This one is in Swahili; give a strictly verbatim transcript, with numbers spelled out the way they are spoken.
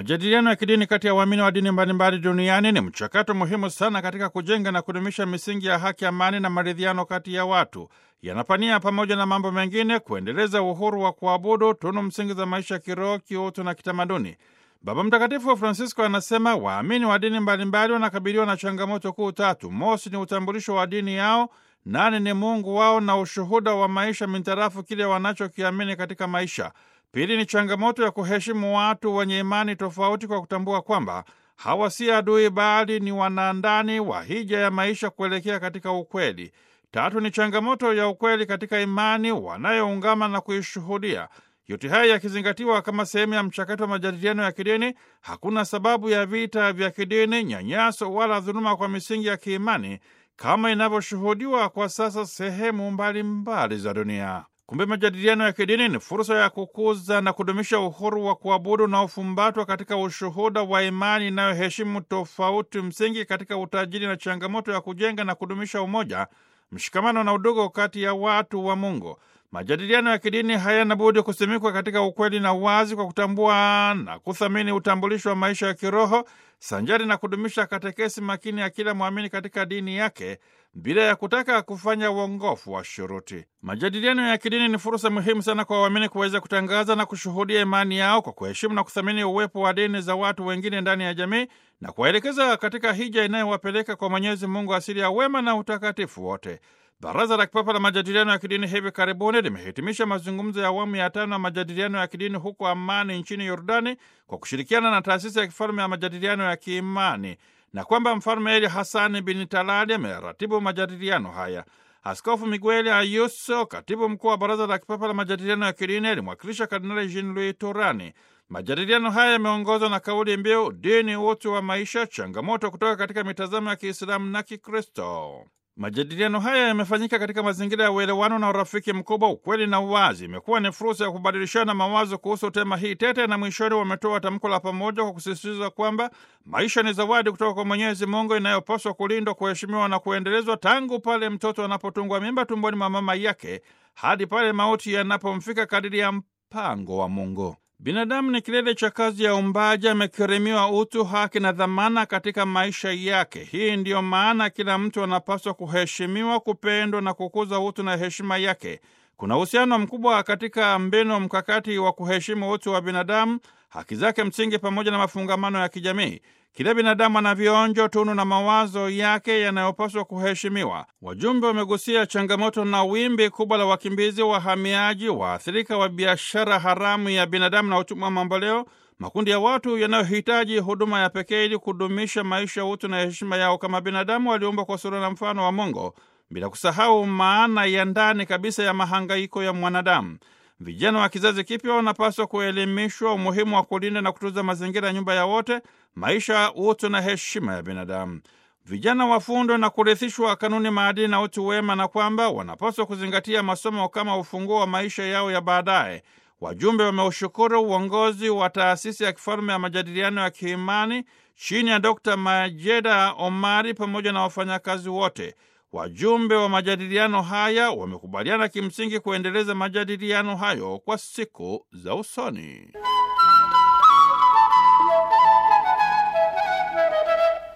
Majadiliano ya kidini kati ya waamini wa dini mbalimbali duniani ni mchakato muhimu sana katika kujenga na kudumisha misingi ya haki, amani na maridhiano kati ya watu. Yanapania pamoja na mambo mengine kuendeleza uhuru wa kuabudu, tunu msingi za maisha ya kiroho, kiutu na kitamaduni. Baba Mtakatifu Francisco anasema waamini wa dini mbalimbali wanakabiliwa na changamoto kuu tatu. Mosi ni utambulisho wa dini yao, nani ni Mungu wao, na ushuhuda wa maisha mintarafu kile wanachokiamini katika maisha. Pili ni changamoto ya kuheshimu watu wenye imani tofauti kwa kutambua kwamba hawa si adui bali ni wanandani wa hija ya maisha kuelekea katika ukweli. Tatu ni changamoto ya ukweli katika imani wanayoungama na kuishuhudia. Yote haya yakizingatiwa kama sehemu ya mchakato wa majadiliano ya kidini, hakuna sababu ya vita vya kidini, nyanyaso wala dhuluma kwa misingi ya kiimani kama inavyoshuhudiwa kwa sasa sehemu mbalimbali za dunia. Kumbe majadiliano ya kidini ni fursa ya kukuza na kudumisha uhuru wa kuabudu na ufumbatwa katika ushuhuda wa imani inayoheshimu tofauti msingi katika utajiri na changamoto ya kujenga na kudumisha umoja, mshikamano na udugu kati ya watu wa Mungu. Majadiliano ya kidini hayana budi kusimikwa katika ukweli na uwazi kwa kutambua na kuthamini utambulisho wa maisha ya kiroho sanjari na kudumisha katekesi makini ya kila mwamini katika dini yake bila ya kutaka kufanya uongofu wa shuruti. Majadiliano ya kidini ni fursa muhimu sana kwa waamini kuweza kutangaza na kushuhudia imani yao kwa kuheshimu na kuthamini uwepo wa dini za watu wengine ndani ya jamii na kuwaelekeza katika hija inayowapeleka kwa Mwenyezi Mungu, asili ya wema na utakatifu wote. Baraza la Kipapa la Majadiliano ya Kidini hivi karibuni limehitimisha mazungumzo ya awamu ya tano ya majadiliano ya kidini huko Amani nchini Yordani kwa kushirikiana na taasisi ya kifalme ya majadiliano ya kiimani, na kwamba Mfalme Eli Hasani bin Talali ameratibu majadiliano haya. Askofu Miguel Ayuso, katibu mkuu wa Baraza la Kipapa la Majadiliano ya Kidini, alimwakilisha Kardinali Jean-Louis Turani. Majadiliano haya yameongozwa na kauli mbiu dini, utu wa maisha, changamoto kutoka katika mitazamo ya Kiislamu na Kikristo. Majadiliano haya yamefanyika katika mazingira ya uelewano na urafiki mkubwa, ukweli na uwazi. Imekuwa ni fursa ya kubadilishana mawazo kuhusu tema hii tete, na mwishoni wametoa tamko la pamoja kwa kusisitiza kwamba maisha ni zawadi kutoka kwa Mwenyezi Mungu inayopaswa kulindwa, kuheshimiwa na kuendelezwa tangu pale mtoto anapotungwa mimba tumboni mwa mama yake hadi pale mauti yanapomfika kadiri ya mpango wa Mungu. Binadamu ni kilele cha kazi ya uumbaji, amekirimiwa utu, haki na dhamana katika maisha yake. Hii ndiyo maana kila mtu anapaswa kuheshimiwa, kupendwa na kukuza utu na heshima yake. Kuna uhusiano mkubwa katika mbinu mkakati wa kuheshimu utu wa binadamu, haki zake msingi, pamoja na mafungamano ya kijamii. Kila binadamu ana vionjo, tunu na mawazo yake yanayopaswa kuheshimiwa. Wajumbe wamegusia changamoto na wimbi kubwa la wakimbizi, wahamiaji, waathirika wa biashara haramu ya binadamu na utumwa mamboleo, makundi ya watu yanayohitaji huduma ya pekee ili kudumisha maisha, utu na heshima yao kama binadamu waliumbwa kwa sura na mfano wa Mungu, bila kusahau maana ya ndani kabisa ya mahangaiko ya mwanadamu. Vijana wa kizazi kipya wanapaswa kuelimishwa umuhimu wa kulinda na kutunza mazingira ya nyumba ya wote, maisha, utu na heshima ya binadamu. Vijana wafundwe na kurithishwa kanuni, maadili na utu wema, na kwamba wanapaswa kuzingatia masomo kama ufunguo wa maisha yao ya baadaye. Wajumbe wameushukuru uongozi wa taasisi ya kifalme ya majadiliano ya kiimani chini ya Dokta Majeda Omari pamoja na wafanyakazi wote. Wajumbe wa majadiliano haya wamekubaliana kimsingi kuendeleza majadiliano hayo kwa siku za usoni.